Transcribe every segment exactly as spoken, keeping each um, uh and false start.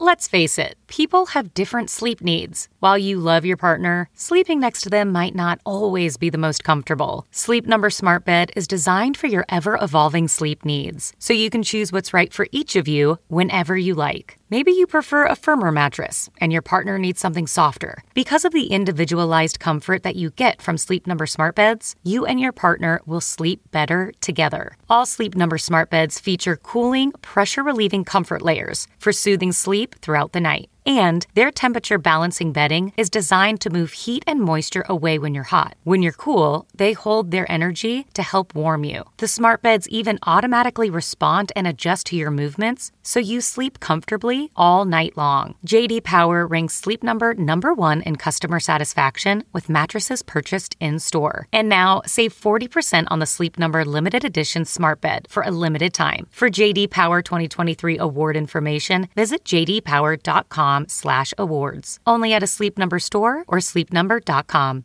Let's face it, people have different sleep needs. While you love your partner, sleeping next to them might not always be the most comfortable. Sleep Number Smart Bed is designed for your ever-evolving sleep needs, so you can choose what's right for each of you whenever you like. Maybe you prefer a firmer mattress and your partner needs something softer. Because of the individualized comfort that you get from Sleep Number Smart Beds, you and your partner will sleep better together. All Sleep Number Smart Beds feature cooling, pressure-relieving comfort layers for soothing sleep throughout the night. And their temperature balancing bedding is designed to move heat and moisture away when you're hot. When you're cool, they hold their energy to help warm you. The smart beds even automatically respond and adjust to your movements, so you sleep comfortably all night long. J D Power ranks Sleep Number number one in customer satisfaction with mattresses purchased in-store. And now, save forty percent on the Sleep Number limited edition smart bed for a limited time. For J D Power twenty twenty-three award information, visit j d power dot com slash awards. Only at a Sleep Number store or sleep number dot com.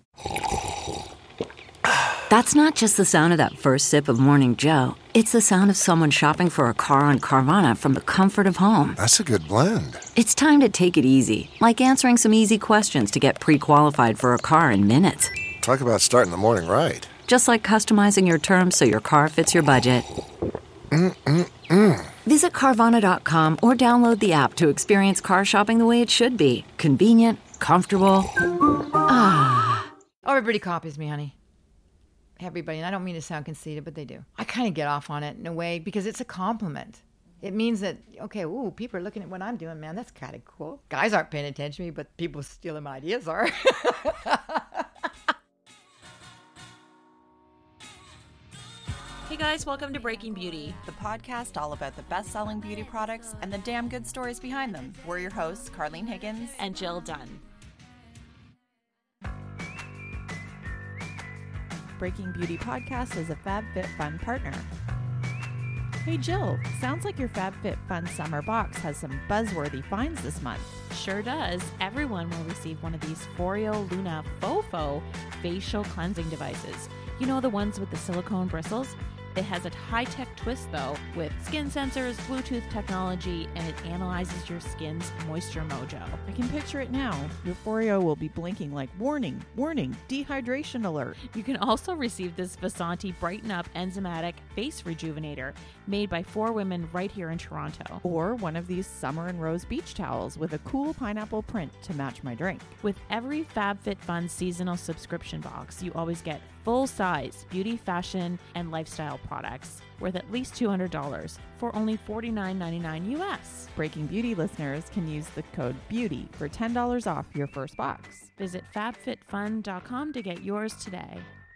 That's not just the sound of that first sip of Morning Joe. It's the sound of someone shopping for a car on Carvana from the comfort of home. That's a good blend. It's time to take it easy, like answering some easy questions to get pre-qualified for a car in minutes. Talk about starting the morning right. Just like customizing your terms so your car fits your budget. Mm-mm-mm. Visit Carvana dot com or download the app to experience car shopping the way it should be. Convenient, comfortable. Ah. Oh, everybody copies me, honey. Everybody. And I don't mean to sound conceited, but they do. I kind of get off on it in a way because it's a compliment. It means that, okay, ooh, people are looking at what I'm doing, man. That's kind of cool. Guys aren't paying attention to me, but people stealing my ideas are. Hey guys, welcome to Breaking Beauty. The podcast all about the best-selling beauty products and the damn good stories behind them. We're your hosts, Carlene Higgins and Jill Dunn. Breaking Beauty Podcast is a FabFitFun partner. Hey Jill, sounds like your FabFitFun summer box has some buzzworthy finds this month. Sure does. Everyone will receive one of these Foreo Luna Fofo facial cleansing devices. You know, the ones with the silicone bristles? It has a high-tech twist, though, with skin sensors, Bluetooth technology, and it analyzes your skin's moisture mojo. I can picture it now. Your Foreo will be blinking like, warning, warning, dehydration alert. You can also receive this Vasanti Brighten Up Enzymatic Face Rejuvenator, made by four women right here in Toronto. Or one of these Summer and Rose beach towels with a cool pineapple print to match my drink. With every FabFitFun seasonal subscription box, you always get full-size beauty, fashion, and lifestyle products worth at least two hundred dollars for only forty-nine ninety-nine U S. Breaking Beauty listeners can use the code BEAUTY for ten dollars off your first box. Visit fab fit fun dot com to get yours today.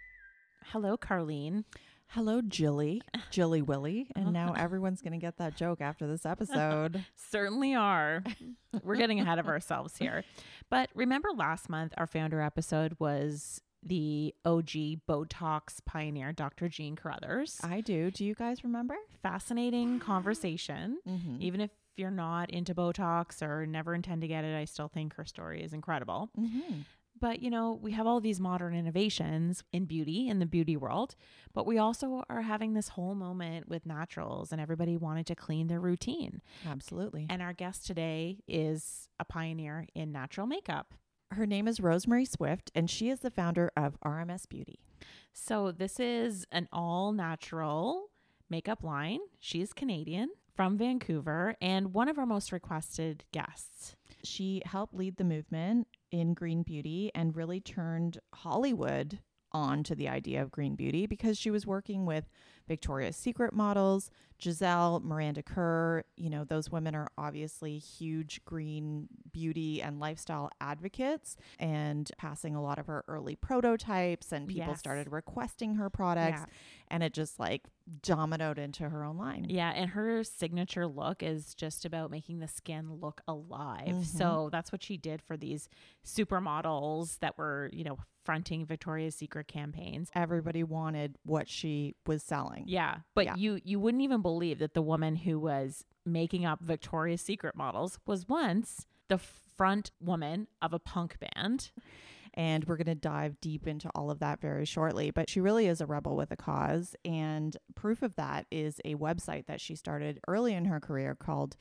Hello, Carlene. Hello, Jilly. Jilly Willy. And now everyone's going to get that joke after this episode. Certainly are. We're getting ahead of ourselves here. But remember last month, our founder episode was the O G Botox pioneer, Doctor Jean Carruthers. I do. Do you guys remember? Fascinating conversation. Mm-hmm. Even if you're not into Botox or never intend to get it, I still think her story is incredible. Mm-hmm. But, you know, we have all these modern innovations in beauty, in the beauty world, but we also are having this whole moment with naturals and everybody wanted to clean their routine. Absolutely. And our guest today is a pioneer in natural makeup. Her name is Rosemary Swift, and she is the founder of R M S Beauty. So this is an all-natural makeup line. She's Canadian, from Vancouver, and one of our most requested guests. She helped lead the movement in green beauty and really turned Hollywood on to the idea of green beauty because she was working with Victoria's Secret models, Giselle, Miranda Kerr. You know, those women are obviously huge green beauty and lifestyle advocates, and passing a lot of her early prototypes, and people yes. started requesting her products, yeah. and it just like dominoed into her own line. Yeah, and her signature look is just about making the skin look alive. Mm-hmm. So that's what she did for these supermodels that were, you know, fronting Victoria's Secret campaigns. Everybody wanted what she was selling. Yeah, but yeah. you you wouldn't even believe that the woman who was making up Victoria's Secret models was once the front woman of a punk band. And we're going to dive deep into all of that very shortly. But she really is a rebel with a cause. And proof of that is a website that she started early in her career called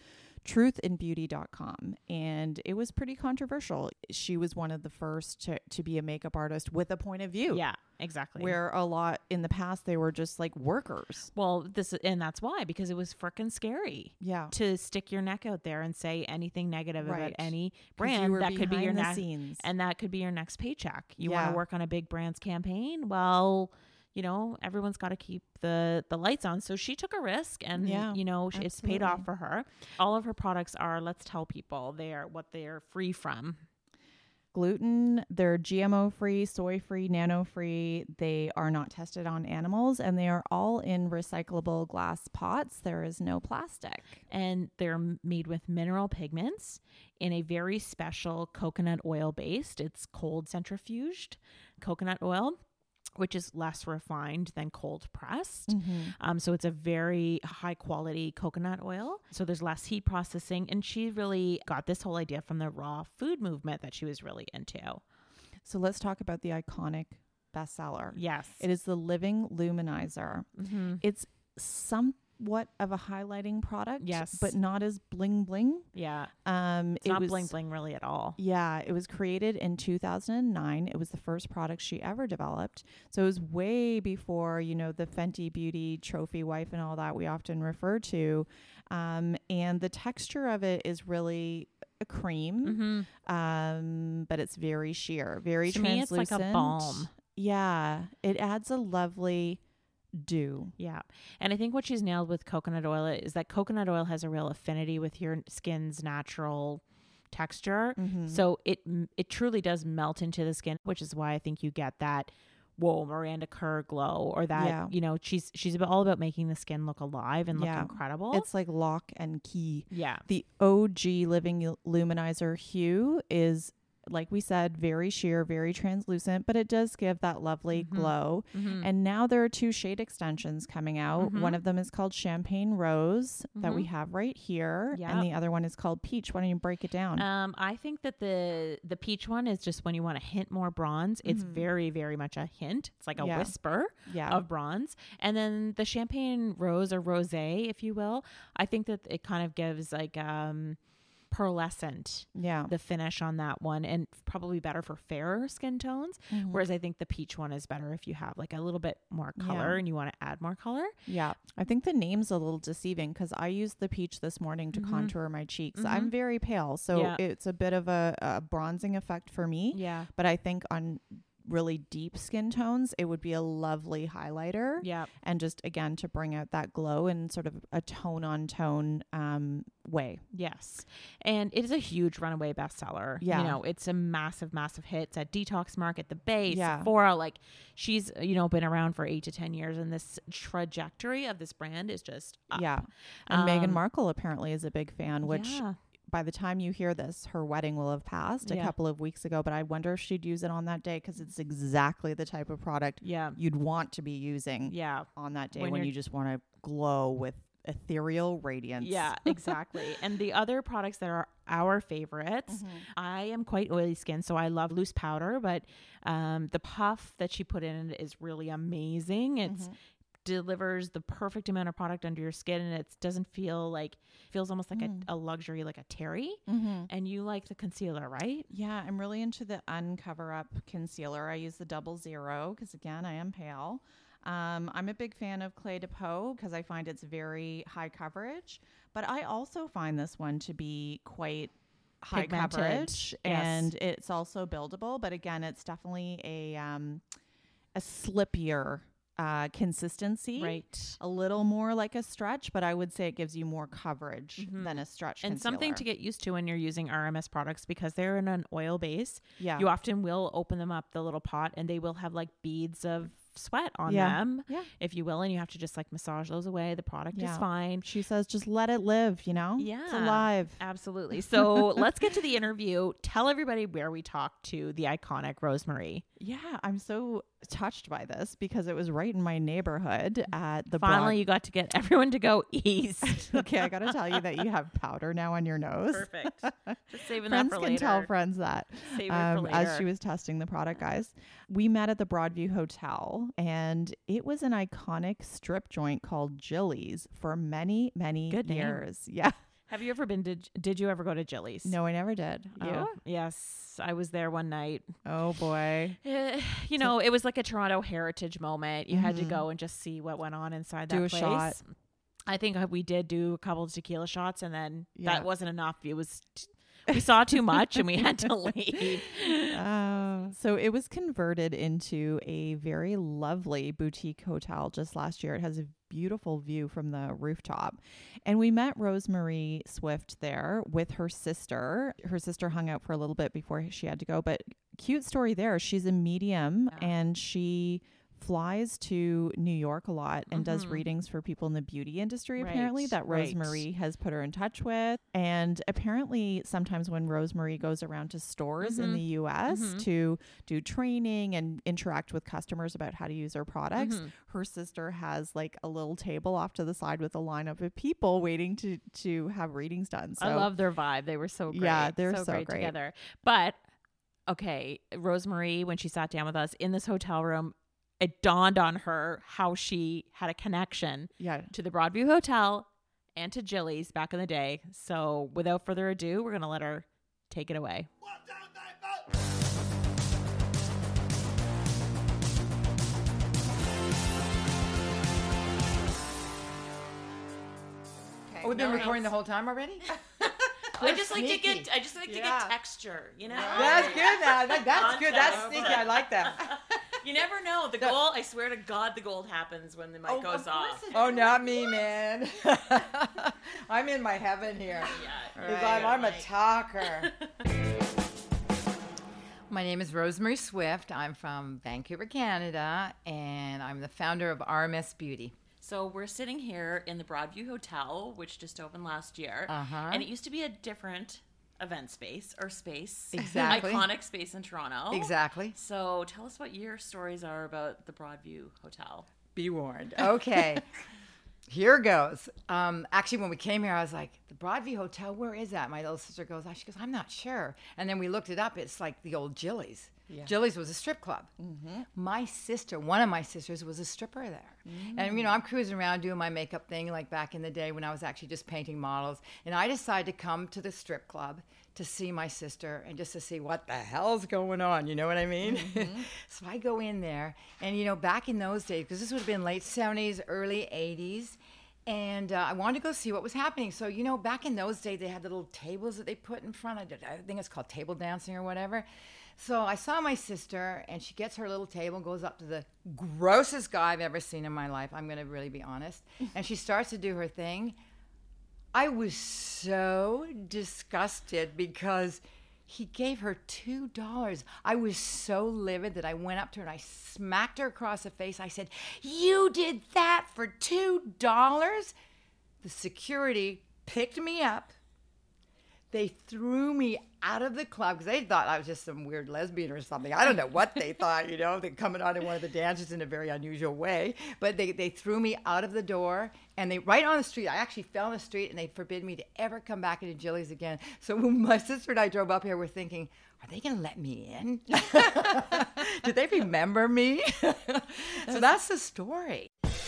truth in beauty dot com. And it was pretty controversial. She was one of the first to, to be a makeup artist with a point of view. Yeah, exactly. Where a lot in the past, they were just like workers. Well, this and that's why, because it was freaking scary. Yeah. To stick your neck out there and say anything negative Right. about any 'Cause you brand were that could be behind your the next scenes. and that could be your next paycheck. You want Yeah. to work on a big brand's campaign? Well, you know, everyone's got to keep the the lights on. So she took a risk, and Yeah, you know, it's paid off absolutely. for her. All of her products are, let's tell people, they're what they're free from. Gluten, they're G M O free, soy free, nano free. They are not tested on animals, and they are all in recyclable glass pots. There is no plastic. And they're m- made with mineral pigments in a very special coconut oil based. It's cold centrifuged coconut oil, which is less refined than cold pressed. Mm-hmm. Um, so it's a very high quality coconut oil. So there's less heat processing. And she really got this whole idea from the raw food movement that she was really into. So let's talk about the iconic bestseller. Yes. It is the Living Luminizer. Mm-hmm. It's somewhat of a highlighting product, Yes. but not as bling bling. Yeah. Um, It's it not was, bling bling really at all. Yeah, it was created in two thousand nine. It was the first product she ever developed. So it was way before, you know, the Fenty Beauty trophy wife and all that we often refer to. Um, and the texture of it is really a cream, Mm-hmm. um, but it's very sheer, very To me, it's translucent. like a balm. Yeah, it adds a lovely dew. Yeah. And I think what she's nailed with coconut oil is that coconut oil has a real affinity with your skin's natural texture. Mhm. So it it truly does melt into the skin, which is why I think you get that whoa, Miranda Kerr glow, or that, Yeah. you know, she's she's about, all about making the skin look alive and Yeah. look incredible. It's like lock and key. yeah. The O G Living Luminizer hue is, like we said, very sheer, very translucent, but it does give that lovely Mhm. glow. Mm-hmm. And now there are two shade extensions coming out. Mhm. One of them is called Champagne Rose that we Mhm. have right here. Yep. And the other one is called Peach. Why don't you break it down? Um, I think that the the peach one is just when you want a hint more bronze. It's Mhm. very, very much a hint. It's like a Yeah. whisper yeah. of bronze. And then the champagne rose or rosé, if you will, I think that it kind of gives like um pearlescent yeah. the finish on that one, and probably better for fairer skin tones. Mhm. Whereas I think the peach one is better if you have like a little bit more color Yeah. and you want to add more color. Yeah. I think the name's a little deceiving because I used the peach this morning to Mhm. contour my cheeks. Mhm. I'm very pale, so Yeah. it's a bit of a, a bronzing effect for me. Yeah. But I think on really deep skin tones, it would be a lovely highlighter. Yeah. And just, again, to bring out that glow in sort of a tone on tone um, way. Yes. And it is a huge runaway bestseller. Yeah. You know, it's a massive, massive hit. It's at Detox Market, The Base, Yeah. Sephora. Like, she's, you know, been around for eight to ten years, and this trajectory of this brand is just up. Yeah. And Meghan Um, Markle apparently is a big fan, which yeah. by the time you hear this, her wedding will have passed a Yeah. couple of weeks ago. But I wonder if she'd use it on that day because it's exactly the type of product Yeah. you'd want to be using Yeah. on that day When when, you're- you just want to glow with ethereal radiance. Yeah, exactly. And the other products that are our favorites, Mm-hmm. I am quite oily skin, so I love loose powder, but um, the puff that she put in it is really amazing. It's Mm-hmm. delivers the perfect amount of product under your skin, and it doesn't feel like, feels almost like Mm. a, a luxury, like a terry. Mm-hmm. And you like the concealer, right? Yeah, I'm really into the Uncover Up concealer. I use the double zero because, again, I am pale. Um, I'm a big fan of Clé de Peau because I find it's very high coverage. But I also find this one to be quite high Pigmented, coverage, yes. and it's also buildable. But again, it's definitely a um, a slippier uh, consistency. Right. A little more like a stretch, but I would say it gives you more coverage Mhm. than a stretch And something to concealer. get used to when you're using R M S products, because they're in an oil base. Yeah. You often will open them up, the little pot, and they will have like beads of sweat on Yeah. them, Yeah. if you will, and you have to just like massage those away. The product Yeah. is fine. She says, just let it live, you know? It's Yeah. alive. Absolutely. So let's get to the interview. Tell everybody where we talked to the iconic Rosemary. Yeah, I'm so touched by this because it was right in my neighborhood at the Finally, you got to get everyone to go east. Broad- Okay, I got to tell you that you have powder now on your nose. Perfect. Just saving Friends that for can later. tell friends that Save it um, for later. as she was testing the product, guys. We met at the Broadview Hotel, and it was an iconic strip joint called Jilly's for many, many Good name. years. Yeah. Have you ever been, did, did you ever go to Jilly's? No, I never did. You? Oh, yes. I was there one night. Oh, boy. Uh, you know, it was like a Toronto heritage moment. You mm-hmm. had to go and just see what went on inside that do a place. Shot. I think we did do a couple of tequila shots, and then yeah. that wasn't enough. It was... T- we saw too much and we had to leave. Uh, so it was converted into a very lovely boutique hotel just last year. It has a beautiful view from the rooftop. And we met Rosemarie Swift there with her sister. Her sister hung out for a little bit before she had to go. But cute story there. She's a medium yeah. and she flies to New York a lot and mm-hmm. does readings for people in the beauty industry, right, apparently, that right. Rosemarie has put her in touch with. And apparently sometimes when Rosemarie goes around to stores mm-hmm. in the U S mm-hmm. to do training and interact with customers about how to use her products, mm-hmm. her sister has like a little table off to the side with a lineup of people waiting to, to have readings done. So I love their vibe. They were so great. Yeah, they're so, so great, great together. But okay, Rosemarie, when she sat down with us in this hotel room, it dawned on her how she had a connection yeah. to the Broadview Hotel and to Jilly's back in the day. So without further ado, we're going to let her take it away. Oh, we've been no recording else. The whole time already? I just like sneaky. to get I just like yeah. to get texture, you know? That's good. Now. That's Content. Good. That's sneaky. I like that. You never know. The gold, I swear to God, the gold happens when the mic oh, goes of off. Oh, not me, man. I'm in my heaven here. Yeah. Because right, I'm, I'm right. a talker. My name is Rosemarie Swift. I'm from Vancouver, Canada, and I'm the founder of R M S Beauty. So we're sitting here in the Broadview Hotel, which just opened last year. Uh-huh. And it used to be a different event space or space. Exactly. Iconic space in Toronto. Exactly. So tell us what your stories are about the Broadview Hotel. Be warned. Okay. Here goes. Um, actually, when we came here, I was like, the Broadview Hotel, where is that? My little sister goes, she goes, I'm not sure. And then we looked it up. It's like the old Jilly's. Yeah. Jilly's was a strip club. Mm-hmm. My sister, one of my sisters, was a stripper there. Mm-hmm. And, you know, I'm cruising around doing my makeup thing like back in the day when I was actually just painting models. And I decided to come to the strip club to see my sister and just to see what the hell's going on. You know what I mean? Mm-hmm. So I go in there. And, you know, back in those days, because this would have been late seventies, early eighties, and uh, I wanted to go see what was happening. So, you know, back in those days, they had the little tables that they put in front. I, did, I think it's called table dancing or whatever. So I saw my sister, and she gets her little table and goes up to the grossest guy I've ever seen in my life. I'm going to really be honest. And she starts to do her thing. I was so disgusted because he gave her two dollars. I was so livid that I went up to her and I smacked her across the face. I said, "You did that for two dollars?" The security picked me up. They threw me out of the club because they thought I was just some weird lesbian or something. I don't know what they thought, you know. They're coming on in one of the dances in a very unusual way. But they, they threw me out of the door, and they right on the street. I actually fell in the street, and they forbid me to ever come back into Jilly's again. So when my sister and I drove up here, we're thinking, are they going to let me in? Did they remember me? So that's the story.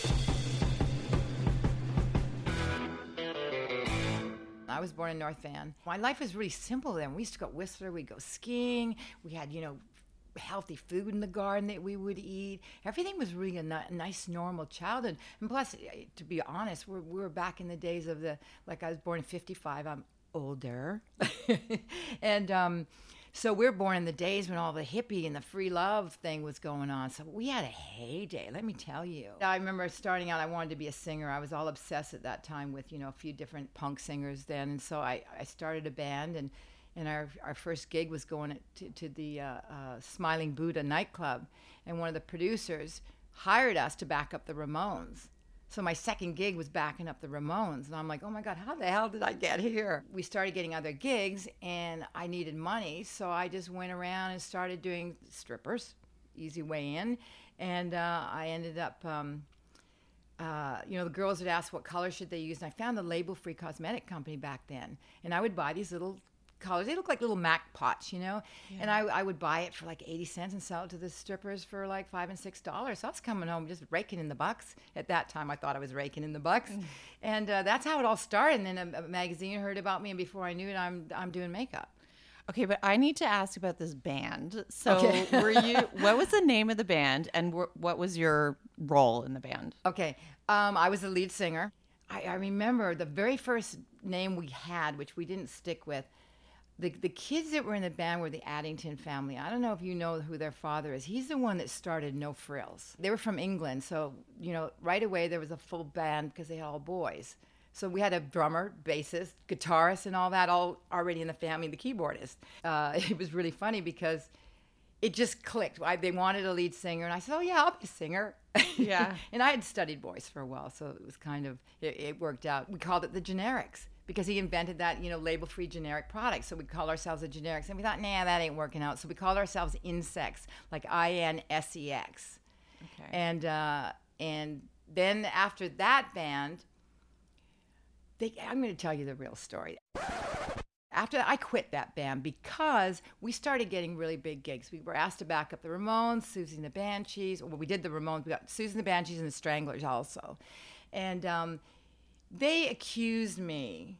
I was born in North Van. My life was really simple then. We used to go to Whistler, we'd go skiing. We had, you know, healthy food in the garden that we would eat. Everything was really a ni- nice, normal childhood. And plus, to be honest, we're, we were back in the days of the, like I was born in fifty-five, I'm older. and um, so we're born in the days when all the hippie and the free love thing was going on. So we had a heyday, let me tell you. I remember starting out, I wanted to be a singer. I was all obsessed at that time with, you know, a few different punk singers then. And so I, I started a band, and, and our, our first gig was going to, to the uh, uh, Smiling Buddha nightclub. And one of the producers hired us to back up the Ramones. So my second gig was backing up the Ramones. And I'm like, oh my God, how the hell did I get here? We started getting other gigs, and I needed money. So I just went around and started doing strippers, easy way in. And uh, I ended up, um, uh, you know, the girls would ask what color should they use. And I found a label-free cosmetic company back then. And I would buy these little colors. They look like little Mac pots, you know. Yeah. And I, I would buy it for like eighty cents and sell it to the strippers for like five and six dollars. So I was coming home just raking in the bucks. At that time, I thought I was raking in the bucks, mm. and uh, that's how it all started. And then a, a magazine heard about me, and before I knew it, I'm I'm doing makeup. Okay, but I need to ask about this band. So, okay. were you? What was the name of the band, and wh- what was your role in the band? Okay, um, I was the lead singer. I, I remember the very first name we had, which we didn't stick with. The the kids that were in the band were the Addington family. I don't know if you know who their father is. He's the one that started No Frills. They were from England, so you know right away there was a full band because they had all boys. So we had a drummer, bassist, guitarist, and all that, all already in the family, the keyboardist. Uh, it was really funny because it just clicked. I, they wanted a lead singer, and I said, oh, yeah, I'll be a singer. Yeah. And I had studied voice for a while, so it was kind of, it, it worked out. We called it the Generics because he invented that, you know, label-free generic product. So we called ourselves the Generics. And we thought, nah, that ain't working out. So we called ourselves Insex, like I N S E X. Okay. And, uh, and then after that band... They, I'm going to tell you the real story. After that, I quit that band because we started getting really big gigs. We were asked to back up the Ramones, Susie and the Banshees. Well, we did the Ramones. We got Susie and the Banshees and the Stranglers also. And um, they accused me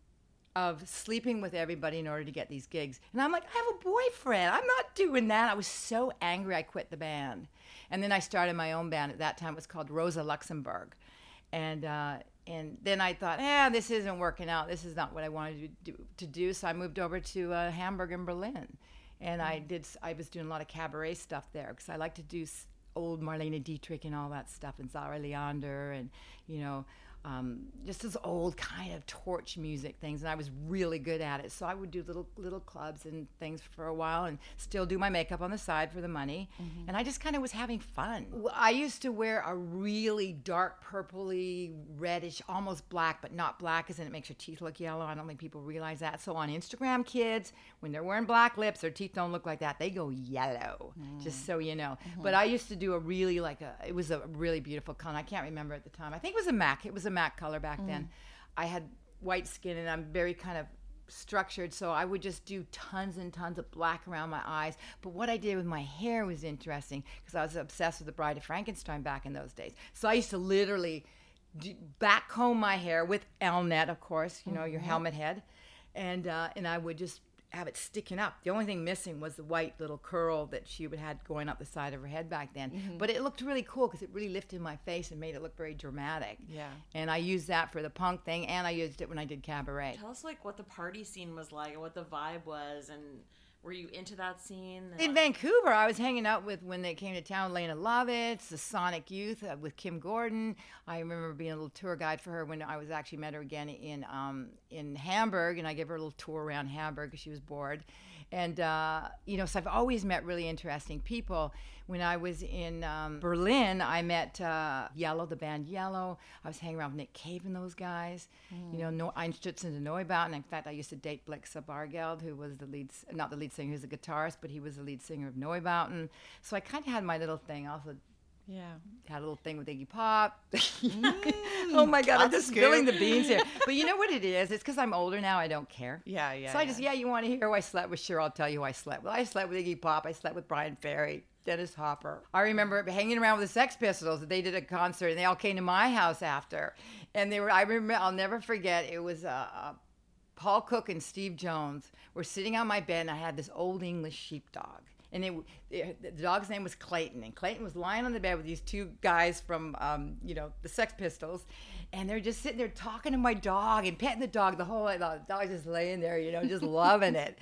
of sleeping with everybody in order to get these gigs. And I'm like, I have a boyfriend. I'm not doing that. I was so angry I quit the band. And then I started my own band. At that time, it was called Rosa Luxemburg. And... Uh, And then I thought, eh, this isn't working out. This is not what I wanted to do. To do. So I moved over to uh, Hamburg and Berlin. And I did. I was doing a lot of cabaret stuff there because I like to do old Marlene Dietrich and all that stuff, and Zara Leander, and, you know, um, just those old kind of torch music things. And I was really good at it. So I would do little little clubs and things for a while and still do my makeup on the side for the money. Mm-hmm. And I just kind of was having fun. I used to wear a really dark purpley, reddish, almost black, but not black as in it makes your teeth look yellow. I don't think people realize that. So on Instagram, kids, when they're wearing black lips, their teeth don't look like that. They go yellow, mm. just so you know. Mm-hmm. But I used to do a really like a, it was a really beautiful color. I can't remember at the time. I think it was a MAC. It was a MAC color back mm. then. I had white skin and I'm very kind of structured, so I would just do tons and tons of black around my eyes. But what I did with my hair was interesting because I was obsessed with the Bride of Frankenstein back in those days. So I used to literally do, back comb my hair with Elnet, of course, you know, mm-hmm. your helmet head, and uh, and I would just have it sticking up. The only thing missing was the white little curl that she would had going up the side of her head back then. Mm-hmm. But it looked really cool because it really lifted my face and made it look very dramatic. Yeah. And I used that for the punk thing, and I used it when I did cabaret. Tell us like what the party scene was like and what the vibe was, and were you into that scene? In Vancouver, I was hanging out with, when they came to town, Lena Lovitz, the Sonic Youth uh, with Kim Gordon. I remember being a little tour guide for her when I was actually met her again in um, in Hamburg, and I gave her a little tour around Hamburg because she was bored. And, uh, you know, so I've always met really interesting people. When I was in um, Berlin, I met uh, Yellow, the band Yellow. I was hanging around with Nick Cave and those guys. Mm. You know, no, Einstürzende Neubauten. In fact, I used to date Blixa Bargeld, who was the lead, not the lead singer, he was a guitarist, but he was the lead singer of Neubauten. So I kind of had my little thing. Also, yeah, had a little thing with Iggy Pop. Mm, oh my God, I'm just spilling the beans here. But you know what it is? It's because I'm older now. I don't care. Yeah, yeah. So I yeah. just, yeah, you want to hear who I slept with? Sure, I'll tell you who I slept with. I slept with Iggy Pop. I slept with Brian Ferry, Dennis Hopper. I remember hanging around with the Sex Pistols. They did a concert, and they all came to my house after. And they were, I remember, I'll never forget, it was uh, uh, Paul Cook and Steve Jones were sitting on my bed, and I had this old English sheepdog. And it, it, the dog's name was Clayton. And Clayton was lying on the bed with these two guys from, um, you know, the Sex Pistols. And they're just sitting there talking to my dog and petting the dog. The whole the dog's just laying there, you know, just loving it.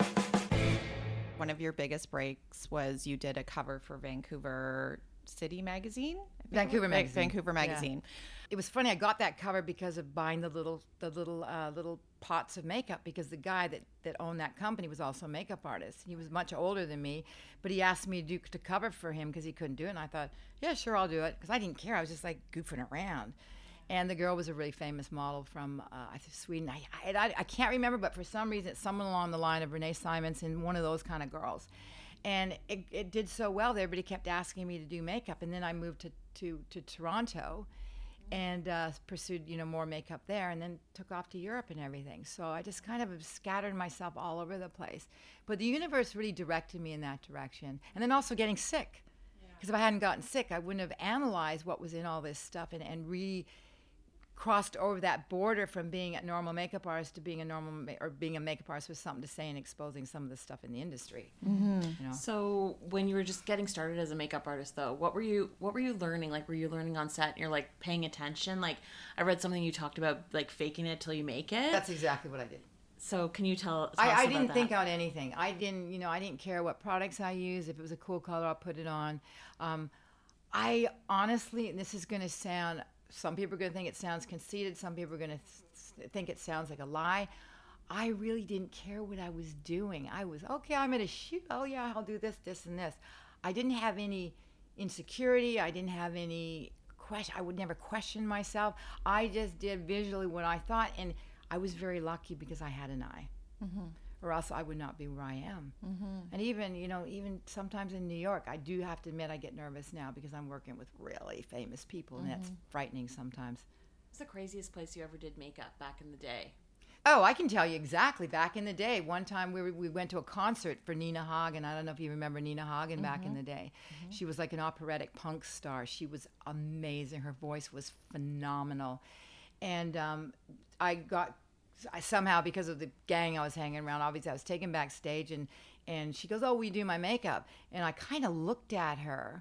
One of your biggest breaks was you did a cover for Vancouver City Magazine? Vancouver Magazine. Vancouver Magazine. Yeah. It was funny. I got that cover because of buying the little the little uh, little pots of makeup, because the guy that, that owned that company was also a makeup artist. He was much older than me, but he asked me to do to cover for him because he couldn't do it. And I thought, yeah, sure, I'll do it, because I didn't care. I was just like goofing around. And the girl was a really famous model from uh, I think Sweden. I, I I can't remember, but for some reason, it's someone along the line of Renee Simonson, one of those kind of girls. And it, it did so well that everybody kept asking me to do makeup. And then I moved to, to, to Toronto. and uh, pursued, you know, more makeup there, and then took off to Europe and everything. So I just kind of scattered myself all over the place. But the universe really directed me in that direction. And then also getting sick. Because if I hadn't gotten sick, I wouldn't have analyzed what was in all this stuff and, and re crossed over that border from being a normal makeup artist to being a normal ma- or being a makeup artist with something to say and exposing some of the stuff in the industry. Mm-hmm. You know? So when you were just getting started as a makeup artist, though, what were you what were you learning? Like, were you learning on set and you're like paying attention? Like, I read something you talked about, like faking it till you make it. That's exactly what I did. So can you tell, tell I, us I about didn't that? think out anything. I didn't, you know, I didn't care what products I used. If it was a cool color, I'll put it on. Um, I honestly, and this is going to sound, some people are going to think it sounds conceited. Some people are going to th- think it sounds like a lie. I really didn't care what I was doing. I was, okay, I'm at a shoot. Oh, yeah, I'll do this, this, and this. I didn't have any insecurity. I didn't have any question. I would never question myself. I just did visually what I thought. And I was very lucky because I had an eye. Mm-hmm. Or else I would not be where I am. Mm-hmm. And even, you know, even sometimes in New York, I do have to admit I get nervous now because I'm working with really famous people, and mm-hmm. that's frightening sometimes. What's the craziest place you ever did makeup back in the day? Oh, I can tell you exactly. Back in the day, one time we were, we went to a concert for Nina Hagen. I don't know if you remember Nina Hagen mm-hmm. back in the day. Mm-hmm. She was like an operatic punk star. She was amazing. Her voice was phenomenal. And um, I got... I somehow, because of the gang I was hanging around, obviously I was taken backstage, and, and she goes, oh, will you do my makeup? And I kind of looked at her,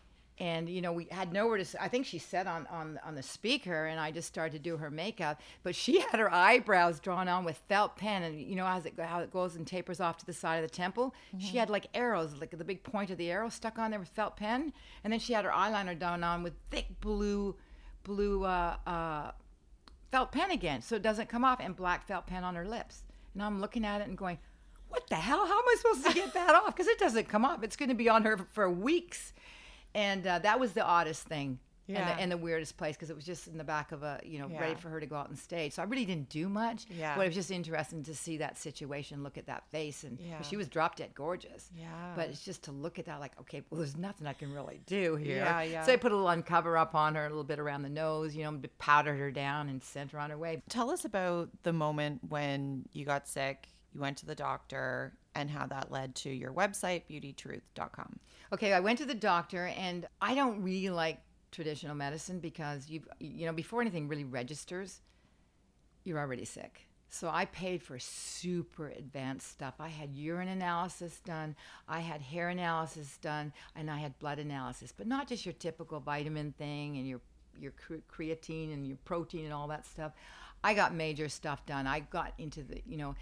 and, you know, we had nowhere to, I think she said on, on, on the speaker, and I just started to do her makeup, but she had her eyebrows drawn on with felt pen, and you know as it, how it goes and tapers off to the side of the temple? Mm-hmm. She had like arrows, like the big point of the arrow stuck on there with felt pen, and then she had her eyeliner done on with thick blue, blue, uh, uh, felt pen again, so it doesn't come off, and black felt pen on her lips. And I'm looking at it and going, what the hell? How am I supposed to get that off? Because it doesn't come off. It's going to be on her for weeks. And uh, that was the oddest thing. Yeah. And, the, and the weirdest place, because it was just in the back of a, you know, yeah. ready for her to go out on stage. So I really didn't do much. Yeah. But it was just interesting to see that situation, look at that face. And yeah. she was drop dead gorgeous. Yeah. But it's just to look at that like, okay, well, there's nothing I can really do here. Yeah, yeah. So I put a little uncover up on her, a little bit around the nose, you know, powdered her down and sent her on her way. Tell us about the moment when you got sick, you went to the doctor, and how that led to your website, beauty truth dot com. Okay, I went to the doctor, and I don't really like traditional medicine because you you know before anything really registers, you're already sick. So I paid for super advanced stuff. I had urine analysis done, I had hair analysis done, and I had blood analysis, but not just your typical vitamin thing and your your creatine and your protein and all that stuff. I got major stuff done. I got into the you know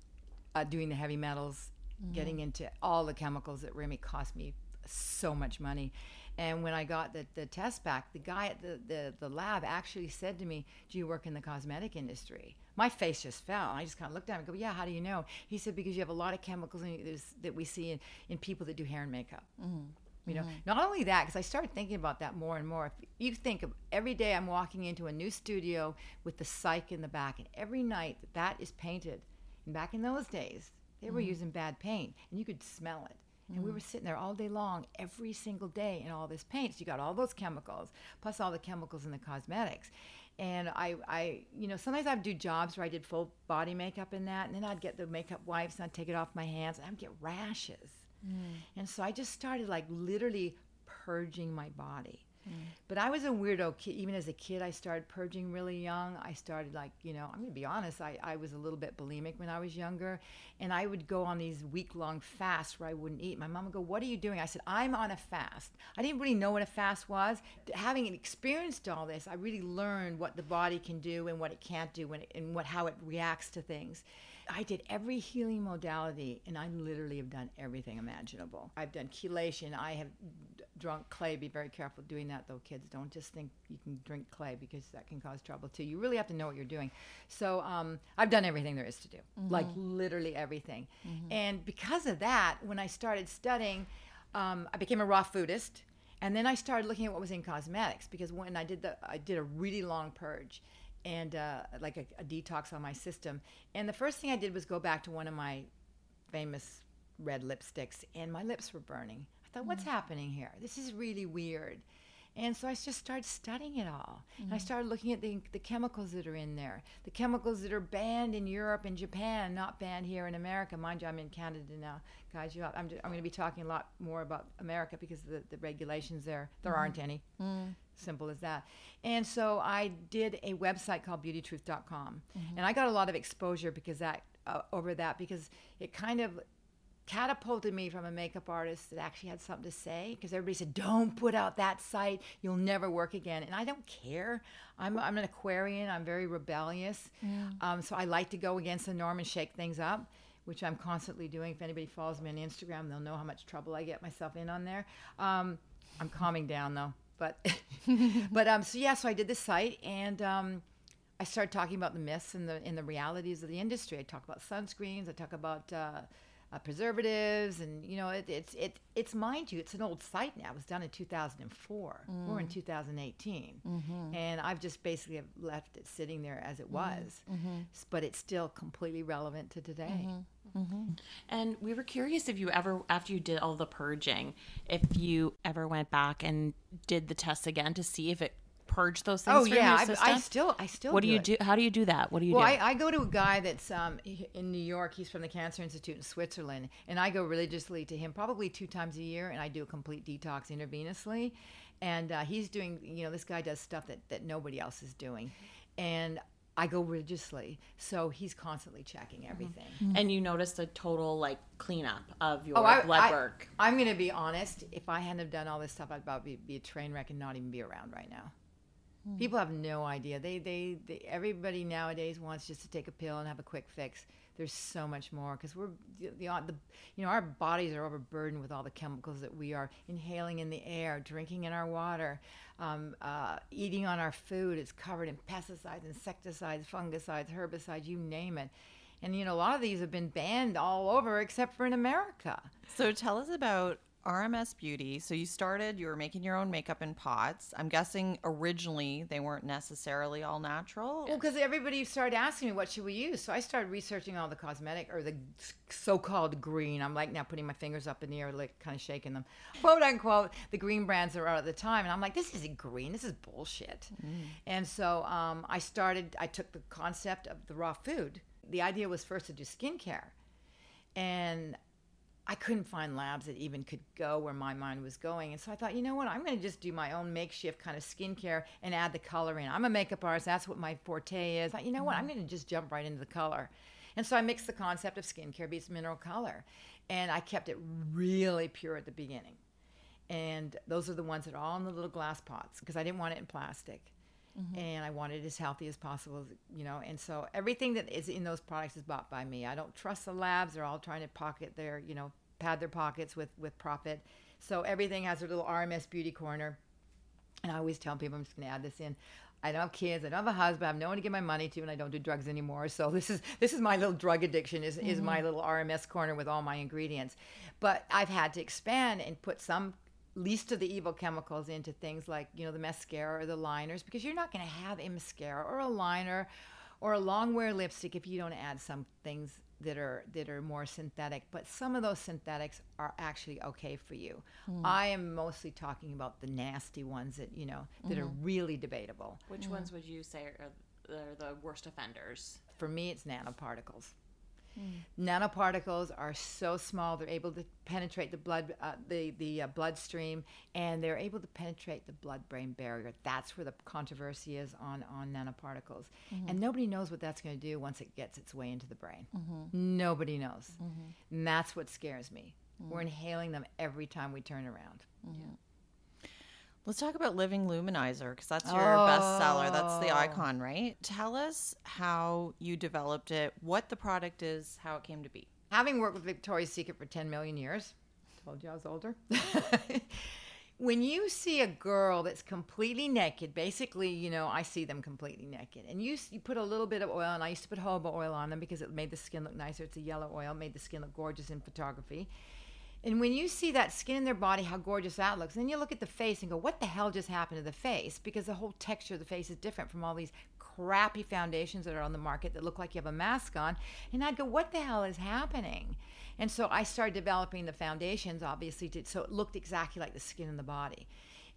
uh, doing the heavy metals, mm-hmm. getting into all the chemicals that really cost me so much money. And when I got the, the test back, the guy at the, the, the lab actually said to me, do you work in the cosmetic industry? My face just fell. I just kind of looked at him and go, yeah, how do you know? He said, because you have a lot of chemicals in, that we see in, in people that do hair and makeup. Mm-hmm. You know, mm-hmm. Not only that, because I started thinking about that more and more. If you think of every day I'm walking into a new studio with the psych in the back, and every night that, that is painted. And back in those days, they were mm-hmm. using bad paint, and you could smell it. And we were sitting there all day long, every single day in all this paint. So you got all those chemicals, plus all the chemicals in the cosmetics. And I, I, you know, sometimes I'd do jobs where I did full body makeup in that, and then I'd get the makeup wipes, and I'd take it off my hands, and I'd get rashes. Mm. And so I just started, like, literally purging my body. Mm. But I was a weirdo kid. Even as a kid, I started purging really young. I started, like, you know, I'm going to be honest, I, I was a little bit bulimic when I was younger. And I would go on these week-long fasts where I wouldn't eat. My mom would go, what are you doing? I said, I'm on a fast. I didn't really know what a fast was. Having experienced all this, I really learned what the body can do and what it can't do and, and what how it reacts to things. I did every healing modality, and I literally have done everything imaginable. I've done chelation. I have drunk clay. Be very careful doing that, though, kids. Don't just think you can drink clay, because that can cause trouble, too. You really have to know what you're doing. So um, I've done everything there is to do, mm-hmm. like literally everything. Mm-hmm. And because of that, when I started studying, um, I became a raw foodist. And then I started looking at what was in cosmetics, because when I did the, I did a really long purge. And uh, like a, a detox on my system. And the first thing I did was go back to one of my famous red lipsticks, and my lips were burning. I thought, what's mm. happening here? This is really weird. And so I just started studying it all. Mm-hmm. And I started looking at the, the chemicals that are in there, the chemicals that are banned in Europe and Japan, not banned here in America. Mind you, I'm in Canada now. Guys, you, I'm, I'm going to be talking a lot more about America because of the, the regulations there. There mm-hmm. aren't any. Mm. Simple as that. And so I did a website called beauty truth dot com. Mm-hmm. And I got a lot of exposure because that uh, over that because it kind of catapulted me from a makeup artist that actually had something to say, because everybody said, don't put out that site, you'll never work again. And I don't care. I'm, I'm an Aquarian. I'm very rebellious. Yeah. Um, so I like to go against the norm and shake things up, which I'm constantly doing. If anybody follows me on Instagram, they'll know how much trouble I get myself in on there. Um, I'm calming down, though. But, but um, so, yeah, so I did this site, and um, I started talking about the myths and the, and the realities of the industry. I talk about sunscreens. I talk about... Uh, Uh, preservatives, and you know it, it's it it's mind you, it's an old site now. It was done in two thousand four. Mm. We're in two thousand eighteen, mm-hmm. and I've just basically left it sitting there as it was, mm-hmm. but it's still completely relevant to today. Mm-hmm. Mm-hmm. And we were curious if you ever, after you did all the purging, if you ever went back and did the tests again to see if it purge those things. Oh from yeah, your I, I still, I still. What do, do you it. do? How do you do that? What do you well, do? Well, I, I go to a guy that's um, in New York. He's from the Cancer Institute in Switzerland, and I go religiously to him probably two times a year, and I do a complete detox intravenously. And uh, he's doing, you know, this guy does stuff that that nobody else is doing, and I go religiously, so he's constantly checking everything. Mm-hmm. And you noticed a total like cleanup of your oh, I, blood I, work. I'm going to be honest. If I hadn't have done all this stuff, I'd about be, be a train wreck and not even be around right now. People have no idea. They, they, they, everybody nowadays wants just to take a pill and have a quick fix. There's so much more because we're the, the, the, you know, our bodies are overburdened with all the chemicals that we are inhaling in the air, drinking in our water, um, uh, eating on our food. It's covered in pesticides, insecticides, fungicides, herbicides, you name it. And you know, a lot of these have been banned all over except for in America. So tell us about R M S Beauty. So you started, you were making your own makeup in pots. I'm guessing originally they weren't necessarily all natural. Well, because everybody started asking me, what should we use? So I started researching all the cosmetic, or the so-called green. I'm like now putting my fingers up in the air, like kind of shaking them, quote unquote, the green brands that were out at the time. And I'm like, this isn't green. This is bullshit. Mm. And so um, I started, I took the concept of the raw food. The idea was first to do skincare. And I couldn't find labs that even could go where my mind was going. And so I thought, you know what, I'm going to just do my own makeshift kind of skincare and add the color in. I'm a makeup artist. That's what my forte is. I, you know what, I'm going to just jump right into the color. And so I mixed the concept of skincare beats mineral color. And I kept it really pure at the beginning. And those are the ones that are all in the little glass pots because I didn't want it in plastic. Mm-hmm. And I wanted it as healthy as possible, you know. And so everything that is in those products is bought by me. I don't trust the labs. They're all trying to pocket their, you know, pad their pockets with, with profit. So everything has their little R M S beauty corner. And I always tell people, I'm just going to add this in. I don't have kids. I don't have a husband. I have no one to give my money to, and I don't do drugs anymore. So this is this is my little drug addiction, is, mm-hmm. is my little R M S corner with all my ingredients. But I've had to expand and put some least of the evil chemicals into things like, you know, the mascara or the liners, because you're not going to have a mascara or a liner or a long wear lipstick if you don't add some things that are that are more synthetic. But some of those synthetics are actually okay for you. Mm. I am mostly talking about the nasty ones that, you know, that mm-hmm. are really debatable. Which mm. ones would you say are, are the worst offenders? For me, it's nanoparticles. Mm. Nanoparticles are so small; they're able to penetrate the blood, uh, the the uh, bloodstream, and they're able to penetrate the blood-brain barrier. That's where the controversy is on on nanoparticles, mm-hmm. and nobody knows what that's going to do once it gets its way into the brain. Mm-hmm. Nobody knows, mm-hmm. and that's what scares me. Mm-hmm. We're inhaling them every time we turn around. Mm-hmm. Yeah. Let's talk about Living Luminizer, because that's your oh. bestseller. That's the icon, right? Tell us how you developed it, what the product is, how it came to be. Having worked with Victoria's Secret for ten million years, told you I was older. When you see a girl that's completely naked, basically, you know, I see them completely naked. And you, you put a little bit of oil, and I used to put jojoba oil on them because it made the skin look nicer. It's a yellow oil, made the skin look gorgeous in photography. And when you see that skin in their body, how gorgeous that looks, then you look at the face and go, what the hell just happened to the face? Because the whole texture of the face is different from all these crappy foundations that are on the market that look like you have a mask on. And I'd go, what the hell is happening? And so I started developing the foundations, obviously, to, so it looked exactly like the skin in the body.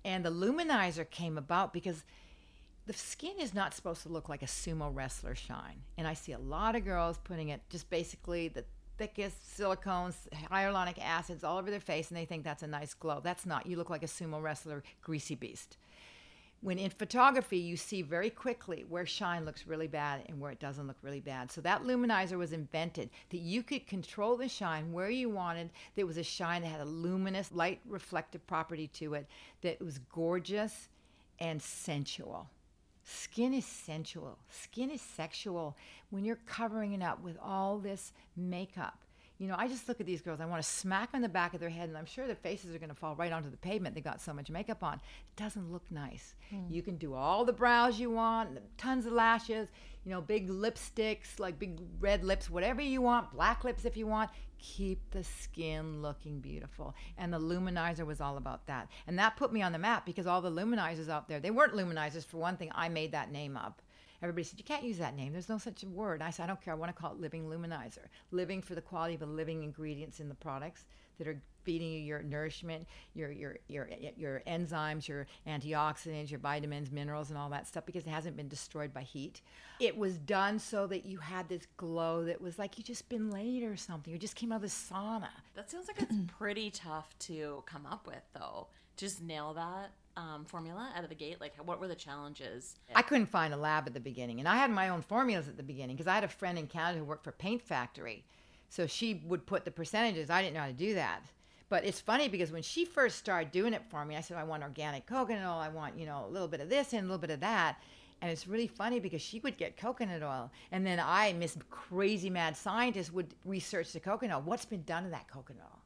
And the luminizer came about because the skin is not supposed to look like a sumo wrestler shine. And I see a lot of girls putting it just basically the thickest silicones, hyaluronic acids all over their face, and they think that's a nice glow. That's not. You look like a sumo wrestler, greasy beast. When in photography, you see very quickly where shine looks really bad and where it doesn't look really bad. So that luminizer was invented that you could control the shine where you wanted. There was a shine that had a luminous, light reflective property to it that was gorgeous and sensual. Skin is sensual. Skin is sexual when you're covering it up with all this makeup. You know, I just look at these girls. I want to smack them in the back of their head, and I'm sure their faces are going to fall right onto the pavement. They got so much makeup on. It doesn't look nice. Mm. You can do all the brows you want, tons of lashes, you know, big lipsticks, like big red lips, whatever you want, black lips if you want. Keep the skin looking beautiful. And the luminizer was all about that. And that put me on the map because all the luminizers out there, they weren't luminizers. For one thing, I made that name up. Everybody said, you can't use that name. There's no such a word. And I said, I don't care. I want to call it living luminizer. Living for the quality of the living ingredients in the products that are feeding you your nourishment, your your your your enzymes, your antioxidants, your vitamins, minerals, and all that stuff because it hasn't been destroyed by heat. It was done so that you had this glow that was like you just been laid or something. You just came out of the sauna. That sounds like it's pretty tough to come up with, though. Just nail that. Um, formula out of the gate? Like, what were the challenges? I couldn't find a lab at the beginning, and I had my own formulas at the beginning because I had a friend in Canada who worked for Paint Factory, so she would put the percentages. I didn't know how to do that, but it's funny because when she first started doing it for me, I said, I want organic coconut oil, I want, you know, a little bit of this and a little bit of that, and it's really funny because she would get coconut oil, and then I, Miss Crazy Mad Scientist, would research the coconut oil. What's been done to that coconut oil?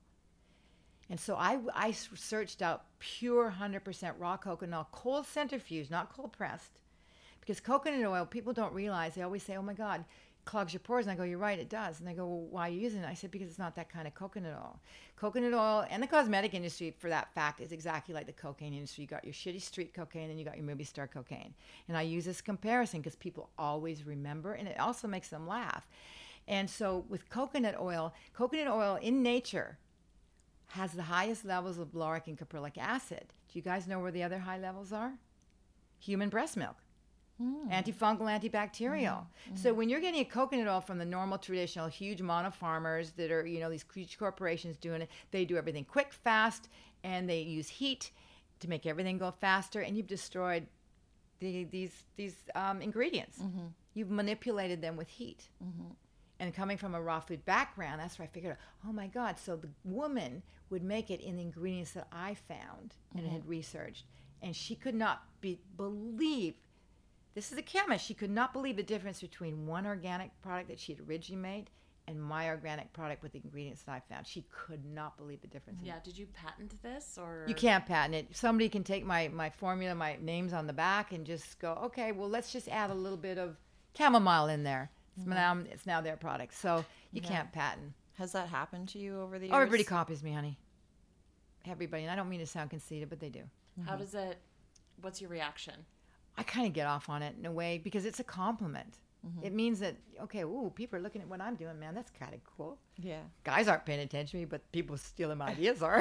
And so I, I searched out pure one hundred percent raw coconut oil, cold centrifuge, not cold pressed. Because coconut oil, people don't realize, they always say, oh my God, it clogs your pores. And I go, you're right, it does. And they go, well, why are you using it? I said, because it's not that kind of coconut oil. Coconut oil and the cosmetic industry, for that fact, is exactly like the cocaine industry. You got your shitty street cocaine and you got your movie star cocaine. And I use this comparison because people always remember, and it also makes them laugh. And so with coconut oil, coconut oil in nature has the highest levels of lauric and caprylic acid. Do you guys know where the other high levels are? Human breast milk. Mm. Antifungal, antibacterial. Mm. So when you're getting a coconut oil from the normal, traditional, huge mono farmers that are, you know, these huge corporations doing it, they do everything quick, fast, and they use heat to make everything go faster, and you've destroyed the, these these um, ingredients. Mm-hmm. You've manipulated them with heat. Mm-hmm. And coming from a raw food background, that's where I figured out, oh my God, so the woman would make it in the ingredients that I found and mm-hmm. had researched. And she could not be, believe, this is a chemist, she could not believe the difference between one organic product that she had originally made and my organic product with the ingredients that I found. She could not believe the difference. Yeah, did you patent this? Or you can't patent it. Somebody can take my, my formula, my name's on the back, and just go, okay, well, let's just add a little bit of chamomile in there. It's, mm-hmm. now, it's now their product, so you yeah. can't patent. Has that happened to you over the years? Oh, everybody copies me, honey. Everybody. And I don't mean to sound conceited, but they do. Mm-hmm. How does it, what's your reaction? I kind of get off on it in a way because it's a compliment. Mm-hmm. It means that, okay, ooh, people are looking at what I'm doing, man. That's kind of cool. Yeah. Guys aren't paying attention to me, but people stealing my ideas are.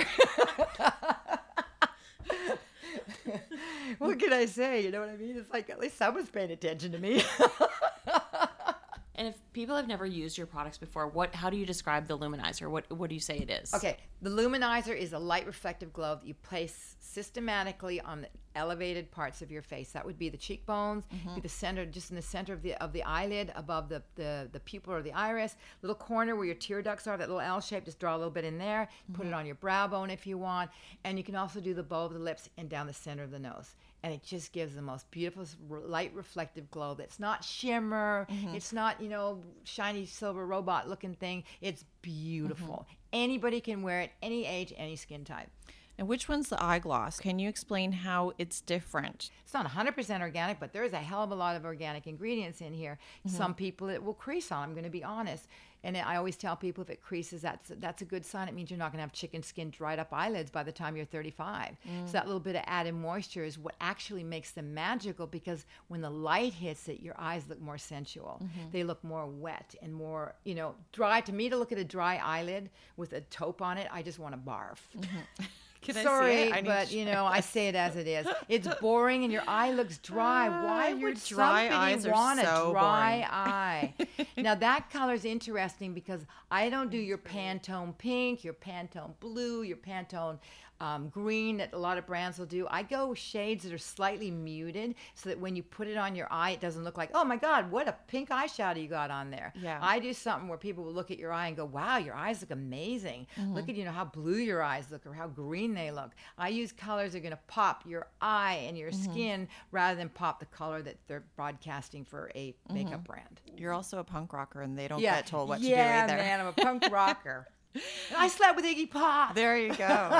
What can I say? You know what I mean? It's like, at least someone's paying attention to me. And if people have never used your products before, what? How do you describe the luminizer? What What do you say it is? Okay, the luminizer is a light reflective glow that you place systematically on the elevated parts of your face. That would be the cheekbones, mm-hmm. be the center, just in the center of the of the eyelid, above the, the, the pupil or the iris, little corner where your tear ducts are, that little L shape, just draw a little bit in there, mm-hmm. put it on your brow bone if you want, and you can also do the bow of the lips and down the center of the nose. And it just gives the most beautiful light reflective glow that's not shimmer, mm-hmm. it's not, you know, shiny silver robot looking thing. It's beautiful. Mm-hmm. Anybody can wear it, any age, any skin type. And which one's the eye gloss? Can you explain how it's different? It's not one hundred percent organic, but there's a hell of a lot of organic ingredients in here. Mm-hmm. Some people it will crease on, I'm going to be honest. And I always tell people if it creases, that's that's a good sign. It means you're not going to have chicken skin, dried up eyelids by the time you're thirty-five. Mm. So that little bit of added moisture is what actually makes them magical, because when the light hits it, your eyes look more sensual. Mm-hmm. They look more wet and more, you know, dry. To me, to look at a dry eyelid with a taupe on it, I just want to barf. Mm-hmm. Can I see Sorry, it? I need but to you try know, I this. say it as it is. It's boring, and your eye looks dry. Why your would dry somebody eyes are want so a dry boring. eye? Now that color's interesting because I don't do your Pantone pink, your Pantone blue, your Pantone um, green that a lot of brands will do. I go with shades that are slightly muted so that when you put it on your eye, it doesn't look like, oh my God, what a pink eyeshadow you got on there. Yeah. I do something where people will look at your eye and go, wow, your eyes look amazing. Look at, you know, how blue your eyes look or how green they look. I use colors that are going to pop your eye and your skin rather than pop the color that they're broadcasting for a makeup brand. You're also a punk rocker, and they don't get told what yeah, to do either. man, I'm a punk rocker. And I slept with Iggy Pop. There you go.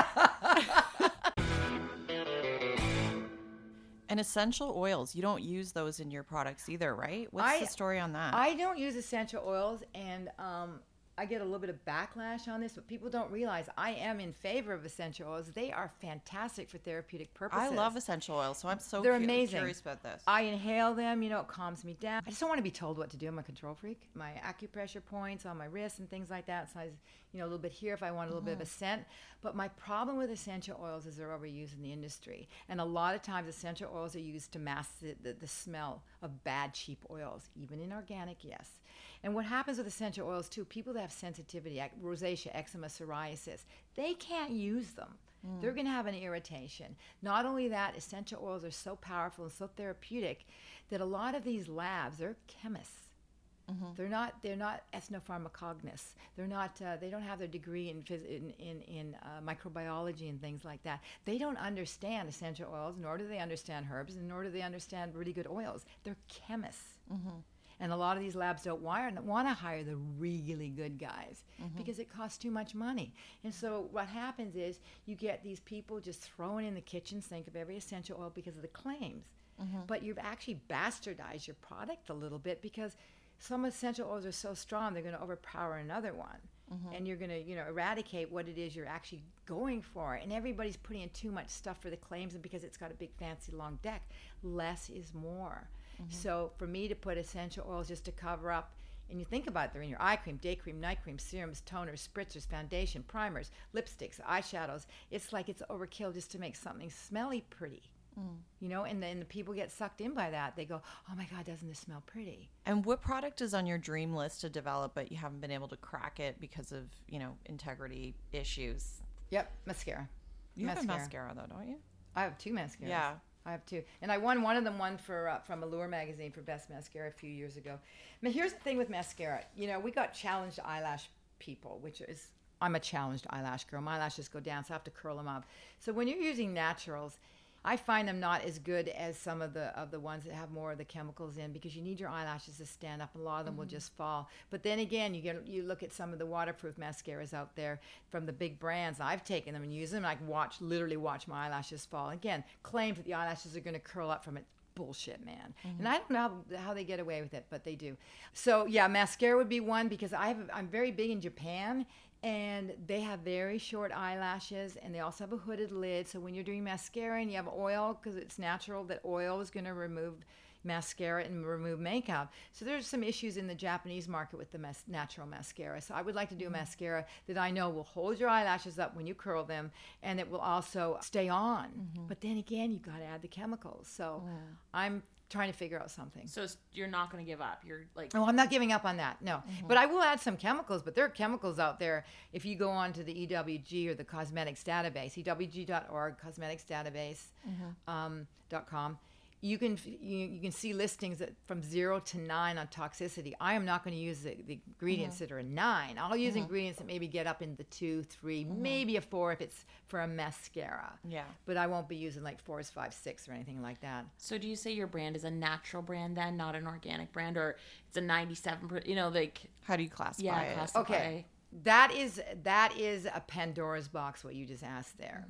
And essential oils, you don't use those in your products either, right? What's I- the story on that? I don't use essential oils, and um, I get a little bit of backlash on this, but people don't realize I am in favor of essential oils. They are fantastic for therapeutic purposes. I love essential oils, so I'm so They're cu- amazing. curious about this. I inhale them, you know, it calms me down. I just don't want to be told what to do. I'm a control freak. My acupressure points on my wrists and things like that. So I, you know, a little bit here if I want a little bit of a scent. But my problem with essential oils is they're overused in the industry. And a lot of times essential oils are used to mask the, the, the smell of bad, cheap oils, even in organic, yes. And what happens with essential oils too, people that have sensitivity, like rosacea, eczema, psoriasis, they can't use them. They're going to have an irritation. Not only that, essential oils are so powerful and so therapeutic that a lot of these labs, they're chemists. They're not. They're not ethnopharmacologists. They're not. Uh, they don't have their degree in phys- in in, in uh, microbiology and things like that. They don't understand essential oils, nor do they understand herbs, and nor do they understand really good oils. They're chemists. And a lot of these labs don't want to hire the really good guys because it costs too much money. And so what happens is you get these people just throwing in the kitchen sink of every essential oil because of the claims. But you've actually bastardized your product a little bit because some essential oils are so strong they're going to overpower another one. And you're going to, you know, eradicate what it is you're actually going for. And everybody's putting in too much stuff for the claims, and because it's got a big, fancy, long deck, less is more. So for me to put essential oils just to cover up, and you think about it, they're in your eye cream, day cream, night cream, serums, toners, spritzers, foundation, primers, lipsticks, eyeshadows. It's like it's overkill just to make something smelly pretty. You know, and then the people get sucked in by that. They go, oh my God, doesn't this smell pretty? And what product is on your dream list to develop, but you haven't been able to crack it because of, you know, integrity issues? Yep, mascara. You have a mascara, though, don't you? I have two mascaras. Yeah. I have two. And I won one of them one for uh, from Allure magazine for best mascara a few years ago. But here's the thing with mascara. You know, we got challenged eyelash people, which is, I'm a challenged eyelash girl. My lashes go down, so I have to curl them up. So when you're using naturals, I find them not as good as some of the of the ones that have more of the chemicals in, because you need your eyelashes to stand up, and a lot of them will just fall. But then again, you get you look at some of the waterproof mascaras out there from the big brands. I've taken them and used them, and I can watch, literally watch my eyelashes fall. Again, claims that the eyelashes are going to curl up from it. Bullshit, man. And I don't know how, how they get away with it, but they do. So yeah, mascara would be one, because I have I'm very big in Japan, and they have very short eyelashes, and they also have a hooded lid. So when you're doing mascara and you have oil, because it's natural that oil is going to remove mascara and remove makeup. So there's some issues in the Japanese market with the mas- natural mascara. So I would like to do a mascara that I know will hold your eyelashes up when you curl them, and it will also stay on. But then again, you got to add the chemicals. So I'm trying to figure out something. So s- you're not going to give up. You're like, Oh, I'm not giving up on that. No. But I will add some chemicals, but there are chemicals out there. If you go on to the E W G or the cosmetics database, E W G dot org, cosmetics database um, dot com, you can you, you can see listings that from zero to nine on toxicity. I am not going to use the, the ingredients that are a nine. I'll use ingredients that maybe get up into two, three, maybe a four if it's for a mascara. Yeah. But I won't be using like fours, five, six or anything like that. so do you say your brand is a natural brand then, not an organic brand, or it's a ninety-seven percent, you know, like, How do you classify yeah, it? classify. Okay, that is that is a Pandora's box. What you just asked there.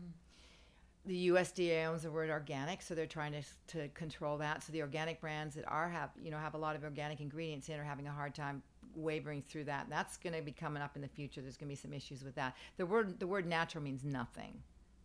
The U S D A owns the word organic, so they're trying to to control that. So the organic brands that are have you know have a lot of organic ingredients in are having a hard time wavering through that. That's going to be coming up in the future. There's going to be some issues with that. The word the word natural means nothing.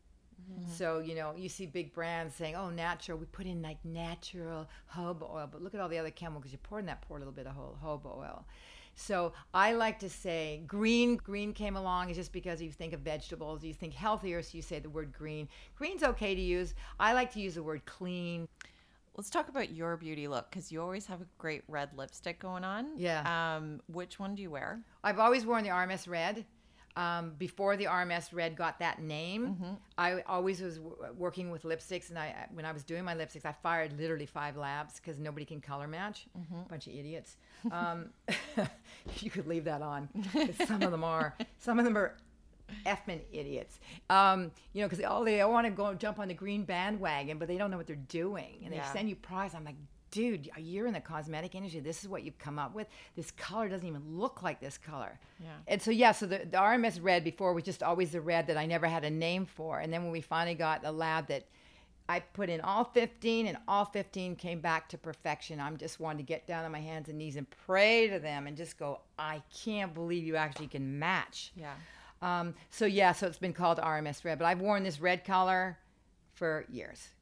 So, you know, you see big brands saying, oh, natural, we put in like natural jojoba oil, but look at all the other chemicals you pour in that poor little bit of whole jojoba oil. So I like to say green. Green came along is just because you think of vegetables, you think healthier, so you say the word green. Green's okay to use. I like to use the word clean. Let's talk about your beauty look, because you always have a great red lipstick going on. Yeah. Um, which one do you wear? I've always worn the R M S Red. Um, before the R M S Red got that name, mm-hmm. I always was w- working with lipsticks, and I when I was doing my lipsticks, I fired literally five labs because nobody can color match. Mm-hmm. Bunch of idiots. Um, you could leave that on. 'Cause some of them are. Some of them are effing idiots. Um, you know, because all they all want to go jump on the green bandwagon, but they don't know what they're doing, and they Yeah. send you products. I'm like, dude, you're in the cosmetic industry. This is what you've come up with. This color doesn't even look like this color. Yeah. And so, yeah, so the, the R M S Red before was just always the red that I never had a name for. And then when we finally got a lab that I put in all fifteen, and all fifteen came back to perfection. I'm just wanting to get down on my hands and knees and pray to them and just go, I can't believe you actually can match. Yeah. Um, so, yeah, so it's been called R M S Red. But I've worn this red color for years.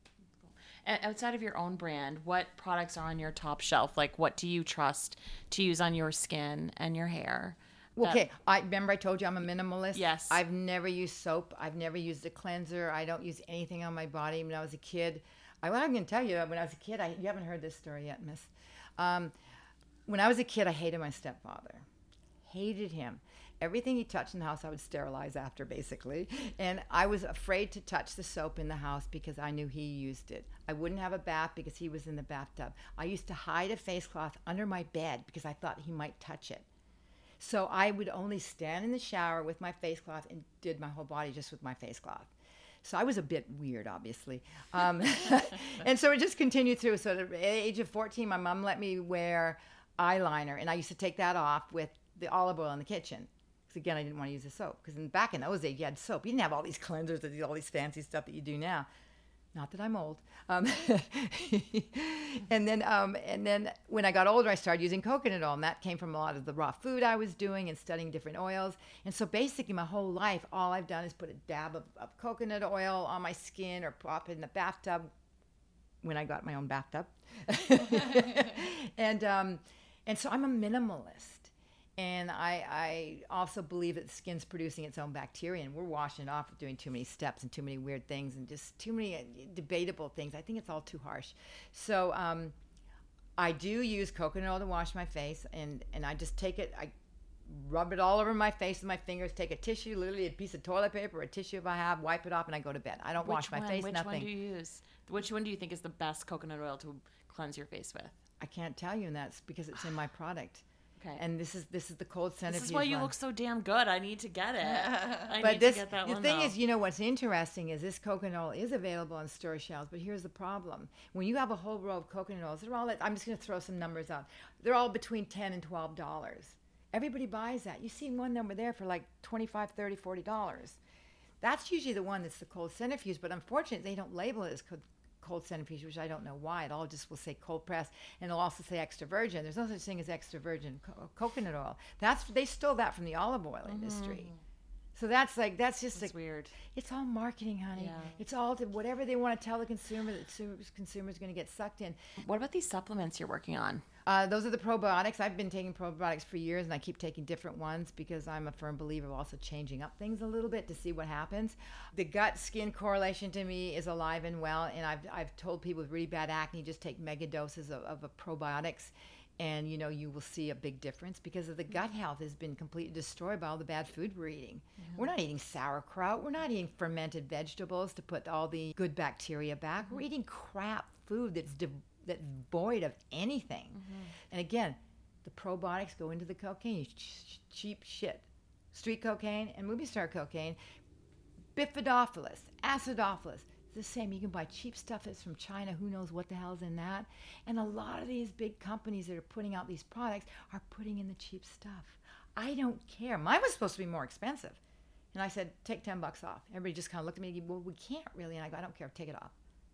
And outside of your own brand, what products are on your top shelf? Like, what do you trust to use on your skin and your hair? Well, okay, I remember I told you I'm a minimalist. Yes. I've never used soap. I've never used a cleanser. I don't use anything on my body. When I was a kid, I, well, I'm going to tell you, when I was a kid, I, you haven't heard this story yet, miss. Um, when I was a kid, I hated my stepfather. Hated him. Everything he touched in the house, I would sterilize after, basically. And I was afraid to touch the soap in the house because I knew he used it. I wouldn't have a bath because he was in the bathtub. I used to hide a face cloth under my bed because I thought he might touch it. So I would only stand in the shower with my face cloth and did my whole body just with my face cloth. So I was a bit weird, obviously. Um, and so it just continued through. So at the age of fourteen, my mom let me wear eyeliner. And I used to take that off with the olive oil in the kitchen. Because, again, I didn't want to use the soap. Because back in those days, you had soap. You didn't have all these cleansers and all these fancy stuff that you do now. Not that I'm old. Um, and then um, and then when I got older, I started using coconut oil. And that came from a lot of the raw food I was doing and studying different oils. And so basically my whole life, all I've done is put a dab of, of coconut oil on my skin or pop it in the bathtub when I got my own bathtub. and um, and so I'm a minimalist. And I, I also believe that the skin's producing its own bacteria, and we're washing it off with doing too many steps and too many weird things and just too many uh, debatable things. I think it's all too harsh. So um, I do use coconut oil to wash my face, and, and I just take it, I rub it all over my face with my fingers, take a tissue, literally a piece of toilet paper, or a tissue if I have, wipe it off, and I go to bed. I don't Which wash my one, face, which nothing. Which one do you use? Which one do you think is the best coconut oil to cleanse your face with? I can't tell you, and that's because it's in my product. Okay. And this is this is the cold centrifuge. This is why you one. look so damn good. I need to get it. I but need this, to get that the one, thing though. is, you know, what's interesting is this coconut oil is available on store shelves, but here's the problem. When you have a whole row of coconut oils, they're all, I'm just going to throw some numbers out. They're all between ten and twelve dollars. Everybody buys that. You see one number there for like twenty-five, thirty, forty dollars. That's usually the one that's the cold centrifuge, but unfortunately, they don't label it as cold cold centrifuge, which I don't know why. It all just will say cold press, and it'll also say extra virgin. There's no such thing as extra virgin co- coconut oil. That's they stole that from the olive oil mm-hmm. industry. So that's like that's just That's like, weird. It's all marketing, honey. Yeah. It's all to whatever they want to tell the consumer. The consumer is going to get sucked in. What about these supplements you're working on? Uh, those are the probiotics. I've been taking probiotics for years, and I keep taking different ones because I'm a firm believer of also changing up things a little bit to see what happens. The gut-skin correlation to me is alive and well, and I've I've told people with really bad acne just take mega doses of, of, of probiotics, and you know you will see a big difference because of the gut health has been completely destroyed by all the bad food we're eating. Mm-hmm. We're not eating sauerkraut. We're not eating fermented vegetables to put all the good bacteria back. Mm-hmm. We're eating crap food that's de- that's void of anything. Mm-hmm. And again, the probiotics go into the cocaine, ch- cheap shit. Street cocaine and movie star cocaine, bifidophilus, acidophilus. It's the same. You can buy cheap stuff that's from China. Who knows what the hell's in that? And a lot of these big companies that are putting out these products are putting in the cheap stuff. I don't care. Mine was supposed to be more expensive. And I said, take ten bucks off. Everybody just kind of looked at me and go, well, we can't really. And I go, I don't care. Take it off.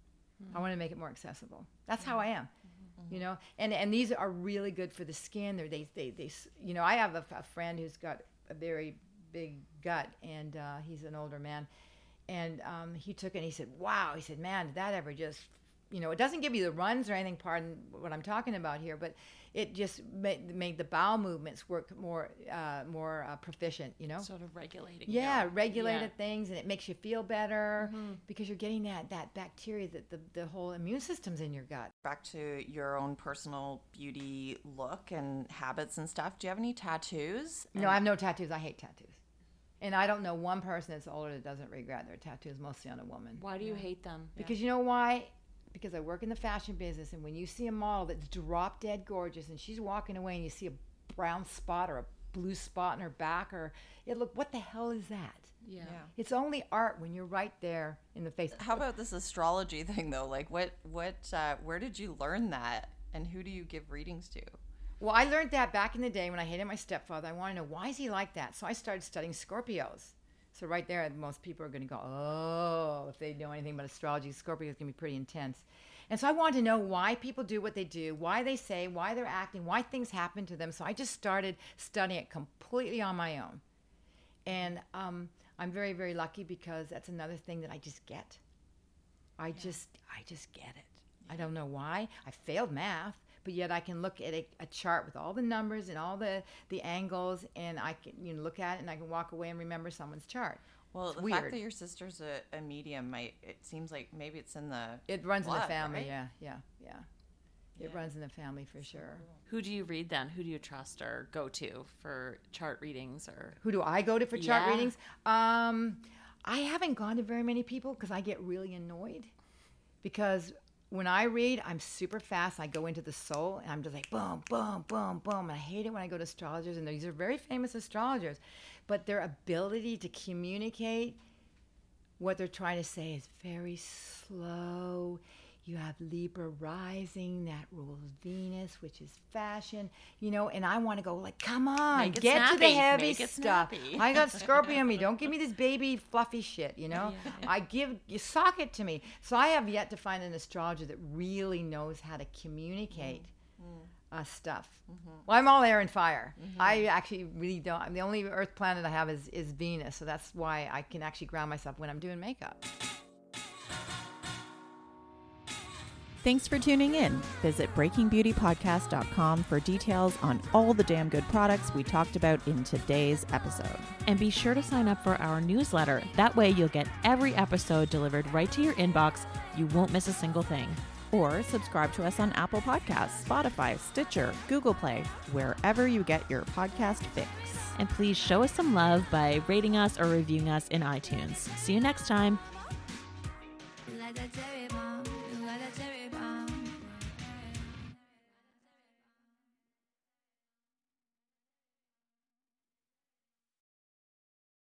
I want to make it more accessible. That's how I am, mm-hmm. you know. And and these are really good for the skin. They're, they they they you know. I have a, a friend who's got a very big gut, and uh, he's an older man, and um, he took it and he said, "Wow," he said, "Man, did that ever just you know, it doesn't give you the runs or anything, pardon what I'm talking about here, but it just made, made the bowel movements work more uh, more uh, proficient, you know? Sort of regulating. Yeah, you. regulated Yeah. things, and it makes you feel better Mm-hmm. because you're getting that, that bacteria, that the, the whole immune system's in your gut. Back to your own personal beauty look and habits and stuff. Do you have any tattoos? No, I have no tattoos. I hate tattoos. And I don't know one person that's older that doesn't regret their tattoos, mostly on a woman. Why do you hate them? Because you know why? Because I work in the fashion business, and when you see a model that's drop dead gorgeous and she's walking away and you see a brown spot or a blue spot in her back, or it look, what the hell is that? Yeah. yeah. It's only art when you're right there in the face. How about this astrology thing though? Like what what uh, where did you learn that, and who do you give readings to? Well, I learned that back in the day when I hated my stepfather. I wanted to know, why is he like that? So I started studying Scorpios. So right there, most people are going to go, oh, if they know anything about astrology, Scorpio is going to be pretty intense. And so I wanted to know why people do what they do, why they say, why they're acting, why things happen to them. So I just started studying it completely on my own. And um, I'm very, very lucky because that's another thing that I just get. I yeah. just, I just get it. Yeah. I don't know why. I failed math, but yet I can look at a, a chart with all the numbers and all the, the angles, and I can, you know, look at it and I can walk away and remember someone's chart. Well, it's the weird. fact that your sister's a, a medium, might it seems like maybe it's in the it runs blood, in the family. right? Yeah, yeah, yeah. It Yeah. runs in the family for sure. Who do you read then? Who do you trust or go to for chart readings? Or Who do I go to for chart Yeah. readings? Um, I haven't gone to very many people because I get really annoyed. Because when I read, I'm super fast. I go into the soul, and I'm just like boom, boom, boom, boom. And I hate it when I go to astrologers, and these are very famous astrologers, but their ability to communicate what they're trying to say is very slow. You have Libra rising, that rules Venus, which is fashion, you know, and I want to go like, come on, Make it get snappy. to the heavy Make it stuff. snappy. I got Scorpio in me. Don't give me this baby fluffy shit, you know. Yeah, yeah. I give, you sock it to me. So I have yet to find an astrologer that really knows how to communicate uh, stuff. Mm-hmm. Well, I'm all air and fire. I actually really don't. I'm the only Earth planet I have is, is Venus, so that's why I can actually ground myself when I'm doing makeup. Thanks for tuning in. Visit breaking beauty podcast dot com for details on all the damn good products we talked about in today's episode. And be sure to sign up for our newsletter. That way you'll get every episode delivered right to your inbox. You won't miss a single thing. Or subscribe to us on Apple Podcasts, Spotify, Stitcher, Google Play, wherever you get your podcast fix. And please show us some love by rating us or reviewing us in iTunes. See you next time. You like that cherry bomb, you like that cherry